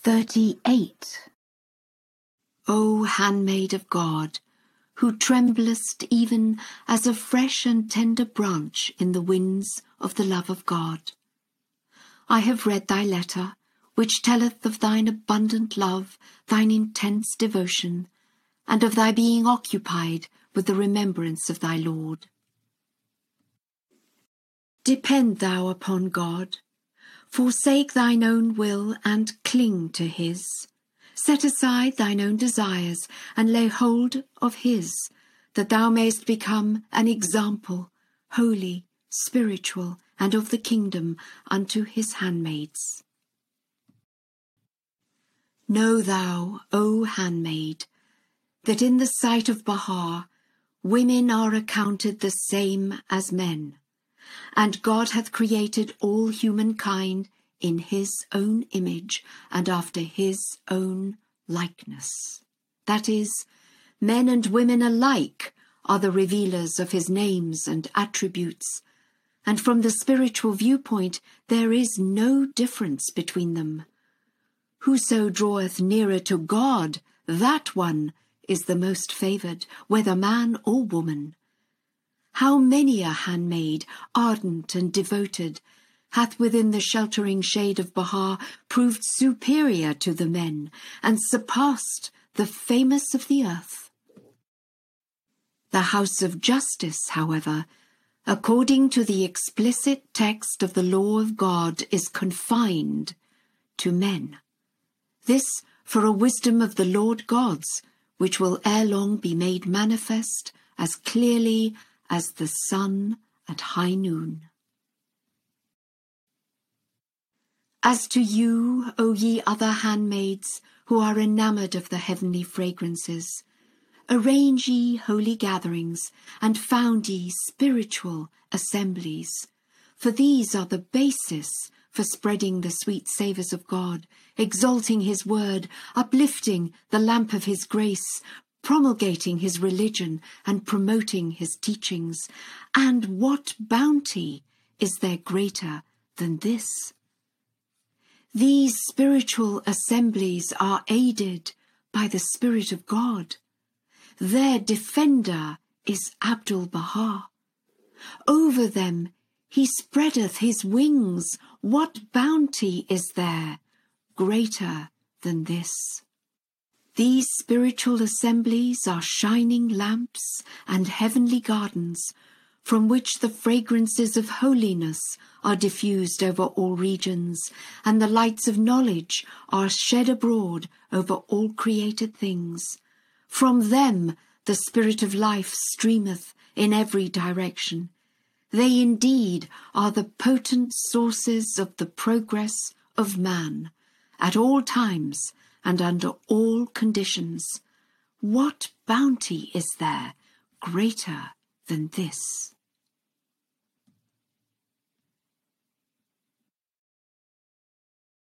38. O handmaid of God, who tremblest even as a fresh and tender branch in the winds of the love of God, I have read thy letter, which telleth of thine abundant love, thine intense devotion, and of thy being occupied with the remembrance of thy Lord. Depend thou upon God. Forsake thine own will and cling to his. Set aside thine own desires and lay hold of his, that thou mayst become an example, holy, spiritual, and of the kingdom unto his handmaids. Know thou, O handmaid, that in the sight of Baha, women are accounted the same as men, and God hath created all humankind in his own image and after his own likeness. That is, men and women alike are the revealers of his names and attributes, and from the spiritual viewpoint there is no difference between them. Whoso draweth nearer to God, that one is the most favoured, whether man or woman. How many a handmaid, ardent and devoted, hath within the sheltering shade of Baha proved superior to the men, and surpassed the famous of the earth. The house of justice, however, according to the explicit text of the law of God, is confined to men. This for a wisdom of the Lord God's, which will ere long be made manifest as clearly as the sun at high noon. As to you, O ye other handmaids, who are enamoured of the heavenly fragrances, arrange ye holy gatherings, and found ye spiritual assemblies, for these are the basis for spreading the sweet savours of God, exalting his word, uplifting the lamp of his grace, promulgating his religion, and promoting his teachings. And what bounty is there greater than this? These spiritual assemblies are aided by the Spirit of God. Their defender is Abdu'l-Baha. Over them he spreadeth his wings. What bounty is there greater than this? These spiritual assemblies are shining lamps and heavenly gardens, from which the fragrances of holiness are diffused over all regions, and the lights of knowledge are shed abroad over all created things. From them the spirit of life streameth in every direction. They indeed are the potent sources of the progress of man, at all times and under all conditions. What bounty is there greater than this?